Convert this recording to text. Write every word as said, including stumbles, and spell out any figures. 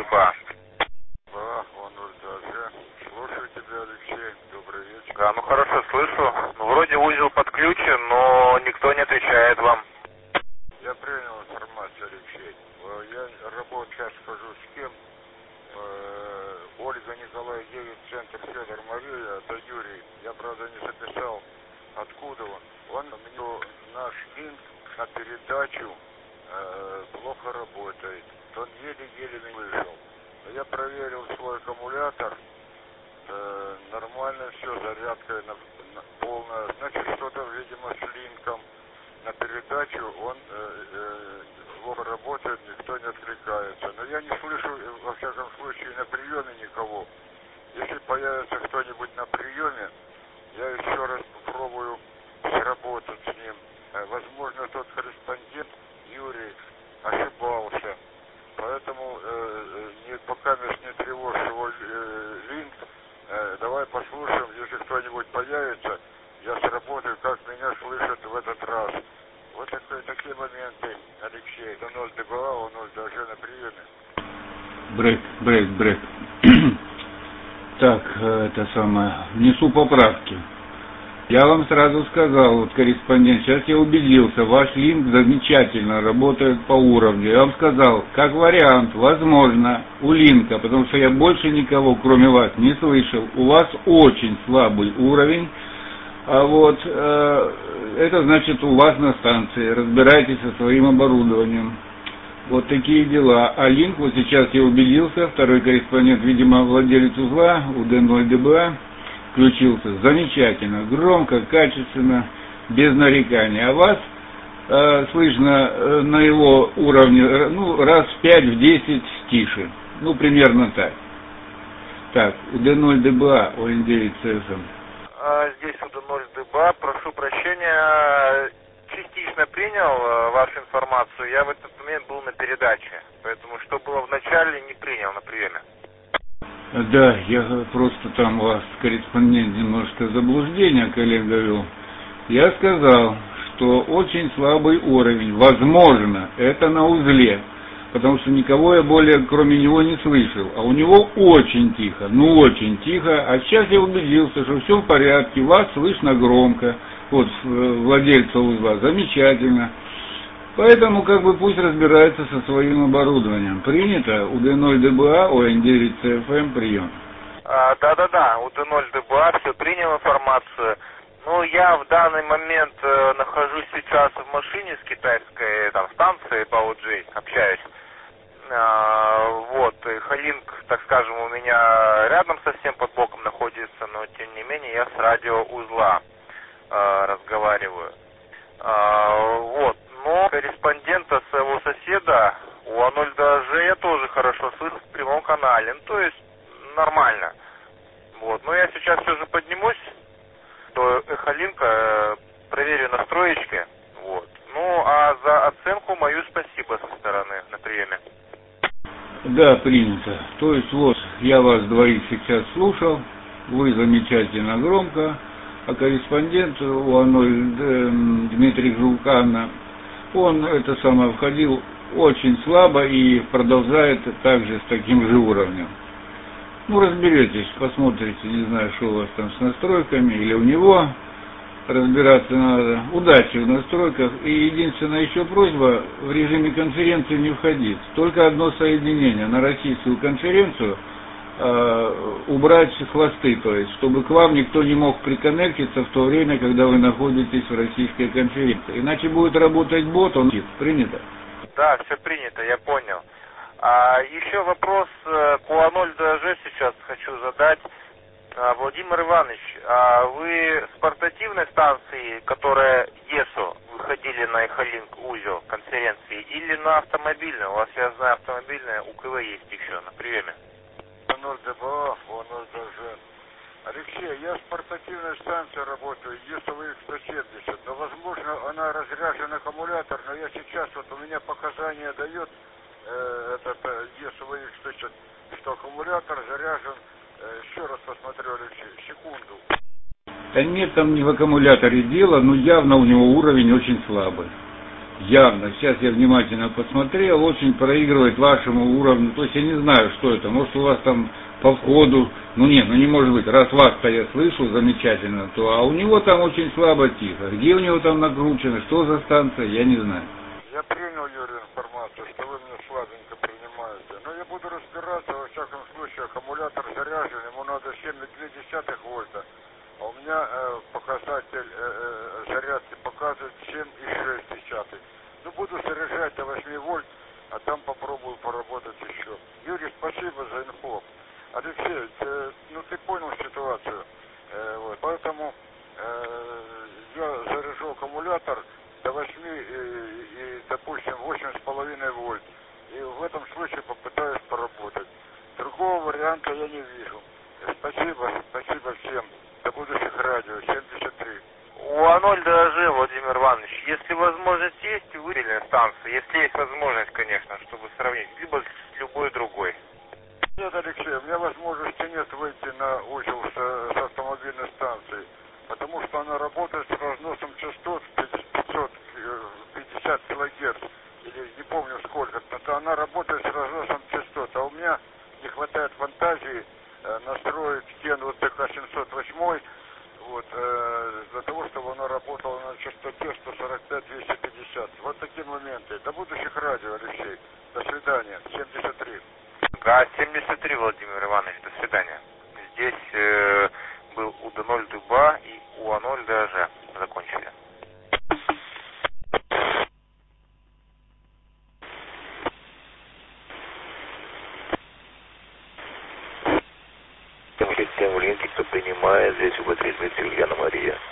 ДБА. Да, он даже. Слушаю тебя, Алексей. Добрый вечер. Да, ну хорошо, слышу. Ну, вроде узел подключен, но никто не отвечает вам. Я принял информацию, Алексей. Я работаю, сейчас скажу с кем. Ольга Николай девять, центр Федор Мария, это Юрий. Я, правда, не записал, откуда он. Он мне наш линк на передачу э, плохо работает. Он еле-еле не вышел. Я проверил свой аккумулятор. Э, нормально все, зарядка на, на, полная. Значит, что-то, видимо, с линком на передачу он э, э, плохо работает, никто не откликается. Но я не слышу, во всяком случае, на приеме никого. Если появится кто-нибудь на приеме, я еще раз попробую сработать с ним. Э, возможно, тот корреспондент Юрий ошибался. Поэтому э, не, пока не тревожь его э, линк, э, давай послушаем, если кто-нибудь появится, я сработаю, как меня слышат в этот раз. Вот такие, такие моменты, Алексей. Это ноль ДБА, ноль даже на приеме. Брейк, брейк, брейк. Так, это самое, внесу поправки. Я вам сразу сказал, вот корреспондент, сейчас я убедился, ваш линк замечательно работает по уровню. Я вам сказал, как вариант, возможно, у линка, потому что я больше никого, кроме вас, не слышал, у вас очень слабый уровень, а вот э, это значит у вас на станции, разбирайтесь со своим оборудованием. Вот такие дела. А линк, вот сейчас я убедился, второй корреспондент, видимо, владелец узла, У Д ноль ДБА, включился замечательно, громко, качественно, без нареканий. А вас э, слышно э, на его уровне, э, ну, раз в пять, в десять тише. Ну, примерно так. Так, У Д ноль ДБА, О Н девять С Ф М. А, здесь У Д ноль ДБА, прошу прощения, частично принял вашу информацию. Я в этот момент был на передаче, поэтому что было в начале, не принял на приеме. Да, я просто там вас, корреспондент, немножко заблуждения, коллега, вел. Я сказал, что очень слабый уровень, возможно, это на узле, потому что никого я более, кроме него, не слышал. А у него очень тихо, ну очень тихо. А сейчас я убедился, что все в порядке, вас слышно громко, вот владельца узла, замечательно. Поэтому как бы пусть разбирается со своим оборудованием. Принято, У Д ноль ДБА, О Н девять С Ф М, прием. А, да-да-да, У Д ноль ДБА, все, принял информацию. Ну, я в данный момент э, нахожусь сейчас в машине с китайской там станции по О Джей, общаюсь. А, вот, и Халинк, так скажем, у меня рядом совсем под боком находится, но тем не менее я с радиоузла э, разговариваю. А, вот. Но корреспондента своего соседа у А ноль Д Ж я тоже хорошо слышу в прямом канале. Ну, то есть нормально. Вот. Но я сейчас все же поднимусь до Эхолинка, проверю настроечки. Вот. Ну, а за оценку мою спасибо со стороны на приеме. Да, принято. То есть вот, я вас двоих сейчас слушал, вы замечательно громко, а корреспондент у А ноль Дмитрий Жулкана, он это самое входил очень слабо и продолжает также с таким же уровнем. Ну, разберетесь, посмотрите, не знаю, что у вас там с настройками, или у него разбираться надо. Удачи в настройках. И единственная еще просьба, в режиме конференции не входить. Только одно соединение на российскую конференцию, э, убрать хвосты, то есть, чтобы к вам никто не мог приконнектиться в то время, когда вы находитесь в российской конференции. Иначе будет работать бот, он принято. Да, все принято, я понял. А еще вопрос э, по А ноль Д Ж сейчас хочу задать. А, Владимир Иванович, а вы с портативной станции, которая ЕСО, выходили на Эхолинк узел конференции, или на автомобильной? У вас, я знаю, автомобильная У К В есть еще на приеме. А ноль ДБА, О ноль Д Ж. Алексей, я с портативной станцией работаю, ЕСО Х сто семьдесят, но, возможно, она разряжен аккумулятор, но я сейчас, вот у меня показания дает э, этот э, ЕСО Х сто семьдесят, что аккумулятор заряжен. Еще раз посмотрю, Алексей, секунду. Да нет, там не в аккумуляторе дело, но явно у него уровень очень слабый. явно, сейчас я внимательно посмотрел, очень проигрывает вашему уровню, то есть я не знаю, что это, может у вас там по входу, ну нет, ну не может быть, раз вас-то я слышу замечательно, то, а у него там очень слабо тихо, где у него там накручено, что за станция, я не знаю. Я принял, Юрий, информацию, что вы меня слабенько принимаете, но я буду разбираться, во всяком случае, аккумулятор заряжен, ему надо семь и две десятых вольта, а у меня э, показатель э, э, зарядки показывает семь и шесть десятых. Ну, буду заряжать до восьми вольт, а там попробую поработать еще. Юрий, спасибо за инфо. Алексей, ты, ну ты понял ситуацию, э, вот, поэтому э, я заряжу аккумулятор до восьми и, и допустим, восемь с половиной вольт. И в этом случае попытаюсь поработать. Другого варианта я не вижу. Спасибо, спасибо всем. До будущих радио, семьдесят три. У А ноль ДАЖ, Владимир Иванович, если возможность есть, выделенная станция, если есть возможность, конечно, чтобы сравнить, либо с любой другой. Нет, Алексей, у меня возможности нет выйти на узел с, с автомобильной станцией, потому что она работает с разносом частот пятьсот пятьдесят килогерц, или не помню сколько, но она работает с разносом частот, а у меня не хватает фантазии э, настроить кен вот тэ ка семьсот восемь, вот, э, для того, чтобы она работала на частоте сто сорок пять двести пятьдесят. Вот такие моменты. До будущих радио, Алексей. До свидания. семьдесят три. Да, семьдесят три, Владимир Иванович, до свидания. Здесь э, был у Д ноль ДБА и у А ноль ДАЖ. Закончили. Всем в линке, кто принимает, здесь у Б тридцать Ульяна Мария.